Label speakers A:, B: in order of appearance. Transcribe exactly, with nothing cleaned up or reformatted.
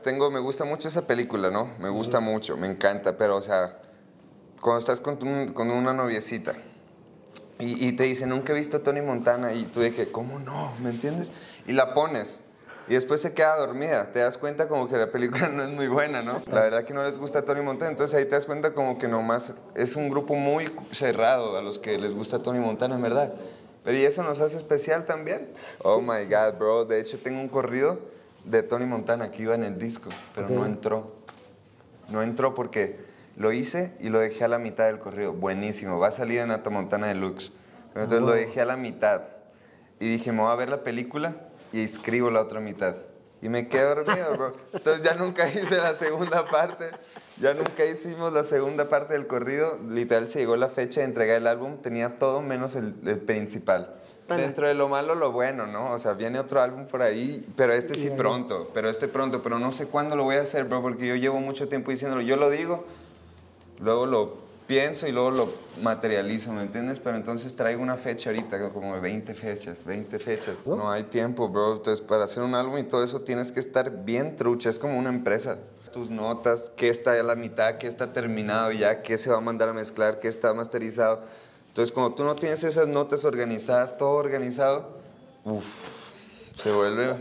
A: Tengo, me gusta mucho esa película, ¿no? Me gusta uh-huh. mucho, me encanta, pero, o sea, cuando estás con, tu, con una noviecita y, y te dice, nunca he visto a Tony Montana, y tú de que, ¿cómo no? ¿Me entiendes? Y la pones, y después se queda dormida, te das cuenta como que la película no es muy buena, ¿no? La verdad que no les gusta Tony Montana, entonces ahí te das cuenta como que nomás es un grupo muy cerrado a los que les gusta Tony Montana, en verdad. Pero y eso nos hace especial también. Oh my God, bro, de hecho tengo un corrido de Tony Montana que iba en el disco, pero okay. no entró. No entró porque lo hice y lo dejé a la mitad del corrido. Buenísimo, va a salir en Ata Montana Deluxe. Pero entonces oh, wow. lo dejé a la mitad. Y dije, me voy a ver la película y escribo la otra mitad. Y me quedé dormido, bro. Entonces ya nunca hice la segunda parte. Ya nunca hicimos la segunda parte del corrido. Literal, se llegó la fecha de entregar el álbum. Tenía todo menos el, el principal. Bueno. Dentro de lo malo, lo bueno, ¿no? O sea, viene otro álbum por ahí, pero este sí pronto, pero este pronto, pero no sé cuándo lo voy a hacer, bro, porque yo llevo mucho tiempo diciéndolo. Yo lo digo, luego lo pienso y luego lo materializo, ¿me entiendes? Pero entonces traigo una fecha ahorita, como de veinte fechas, veinte fechas. ¿Oh? No hay tiempo, bro. Entonces, para hacer un álbum y todo eso tienes que estar bien trucha, es como una empresa. Tus notas, qué está a la mitad, qué está terminado ya, qué se va a mandar a mezclar, qué está masterizado. Entonces, cuando tú no tienes esas notas organizadas, todo organizado, uff, se vuelve